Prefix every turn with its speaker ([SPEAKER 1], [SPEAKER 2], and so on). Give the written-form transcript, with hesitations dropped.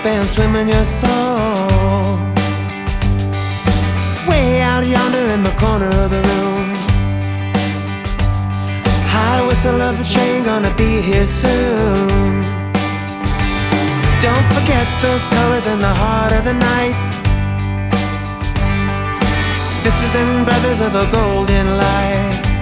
[SPEAKER 1] and swim in your soul. Way out yonder in the corner of the room, high whistle of the train, gonna be here soon. Don't forget those colors in the heart of the night, sisters and brothers of a golden light.